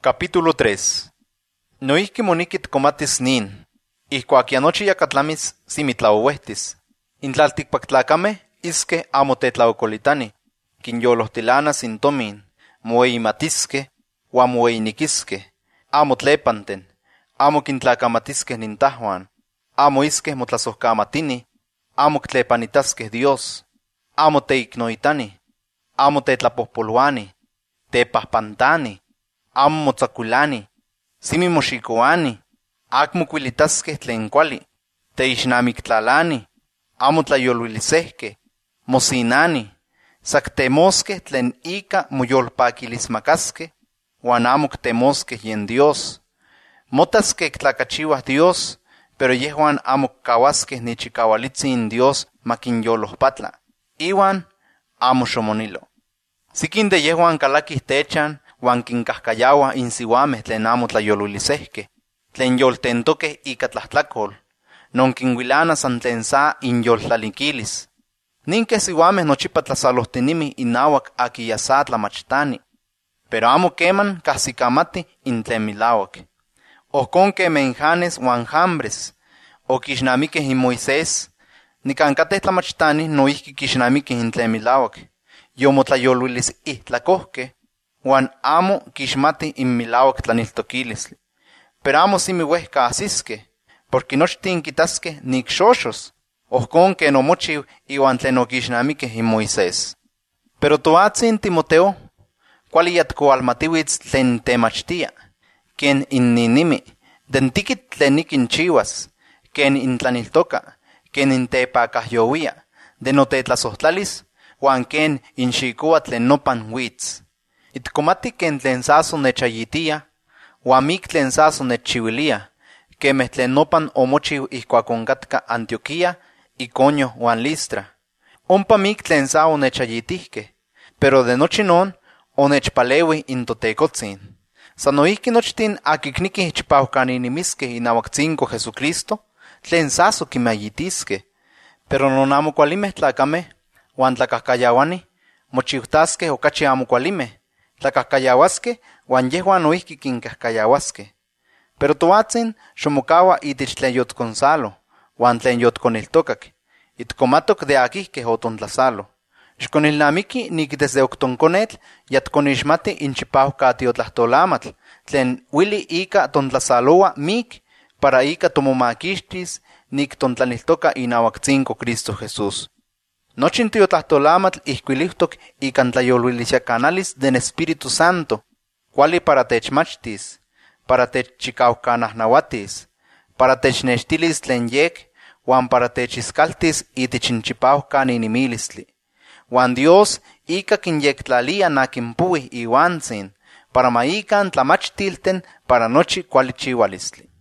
Capítulo 3. Noihki moniki tikomatis nin. Ihkuak yanochi yakatlamis simitlauehtis. Intlaltikpaktlakame iske amo tetlaokolitani. Kinyolohtilanas intomin. Moeimatiske, uan moeinikiske. Amo tlepanten. Amo kintlakamatiske nintahuan. Amo iske motlasohkamatini. Amo tlepanitaske Dios. Amo teiknoitani. Amo tetlapohpoluani. Tepahpantani. Amo motzakulani, simi moxikoani, akmo kuilitaskeh tlen kuali, teixnamiktlalani, amo tlayolwilisehkeh, mosinani, saktemoskeh tlen ika moyolpakilismakaskeh, uan amo ktemoskeh yen Dios. Motaskeh tlakachiuah Dios, pero yehuan amo kawaskeh nichikawalitzin Dios makinyolohpatla, iwan amo xomonilo. Sikin de yehuan kalakih techan, uan kinkahkayawah insiuameh tlen amo tlayolwilisehkeh, tlen yoltentokeh ika tlahtlakol, non kinwilana san tlen sa inyoltlalikilis. Ninkeh siuameh nochipa tlasalohtinimih inawak aki ya sa tlamachtani, pero amo keman kahsikamati intlen milawak. Ohkon kemeh Janes uan Jambres, okixnamikeh in Moisés, nikankateh tlamachtanih noihki kixnamikeh intlen milawak, yomotlayolwilis ihtlakohkeh, uan amo kixmati inmilawak tlaniltokilistli. Pero amo simi uehka ahsiskeh, porque nochtin kitaskeh nikxoxos, ohkon ken omochiu iwan tlen okixnamikeh in Moisés. Pero toatzin Timoteo, kuali yatkoalmatiuitz tlen temachtia, ken inninimi, den tikit tlen nikinchiuas, ken intlaniltoka, ken intepakahyowia, de notetlasohtlalis, uan ken inxikoa tlen nopan witz. Itkomati ken tlen saso nechayitia, uan mik tlen saso nechchiuilia, kemeh tlen nopan omochiu ihkuak onkatka Antioquía, Iconio uan Listra. Ompa mik tlen sa onechayitihkeh, pero de nochi non onechpaleui in Totekotzin. San noihki nochtin akiknikih chipauhkaninimiskeh inawak tzinko Jesucristo, tlen saso kimayitiskeh, pero non amo kualimeh tlakameh uan tlakahkayawani mochiutaskeh okachi amo kualimeh, tlakahkayawaskeh uan yehuan noihki kinkahkayawaskeh. Pero toatzin xomokawa itich tlen yotkonsalo, uan tlen yotkoniltokak, itkomatok de akihkeh otontlasalo. Xkonilnamiki nik desde oktonkonetl yatkonixmati inchipauhkatiotlahtoolamatl, tlen uili ika tontlasaloa mik para ika tomomakixtis nik tontlaniltoka inawak tzinko Cristo Jesús. Nochin tiotlahtoolamatl ihkuilihtok ikan tlayolwilisyakanalis den Espíritu Santo, kuali para techmachtis, para techchikauhkanahnauatis, para technextilis tlen yek, uan para techiskaltis itich inchipauhkaninimilistli. Uan Dios ika kinyektlalia nakinpuih iuantzin, para ma ikan tlamachtilten para nochi kuali chiualistli.